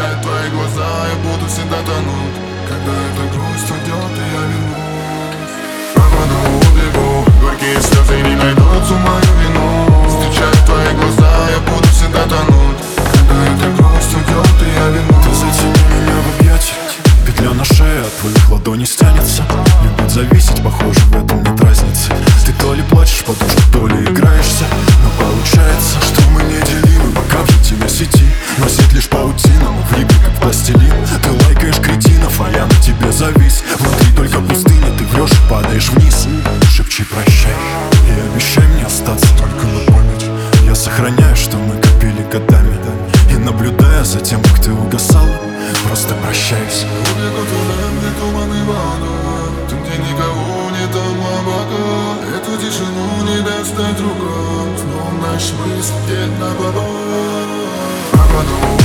Встречают твои глаза, я буду всегда тонуть. Когда эта грусть уйдет, и я вернусь. Пропаду, убегу, горькие слезы не найдут всю мою вину. Встречают твои глаза, я буду всегда тонуть. Когда эта грусть уйдет, и я вернусь. Ты затяни меня в объятия, петля на шее от твоих ладоней стянется. Любить зависеть, похоже, в этом нет разницы. Ты то ли плачешь подушку, то ли играешься. Но получается, что мы неделимы. Пока в тебя сети носит лишь паутина, но в игры как пластилин. Ты лайкаешь кретинов, а я на тебе завис. Внутри только пустыня, ты врешь и падаешь вниз. Шепчи прощай и обещай мне остаться только на память. Я сохраняю, что мы копили годами, и наблюдая за тем, как ты угасала, просто прощаюсь. Убегу туда, где туманы воду, там, где никого нет, там облака. Эту тишину не достать рукам, снова наш мысль где-то на баба. Пропаду,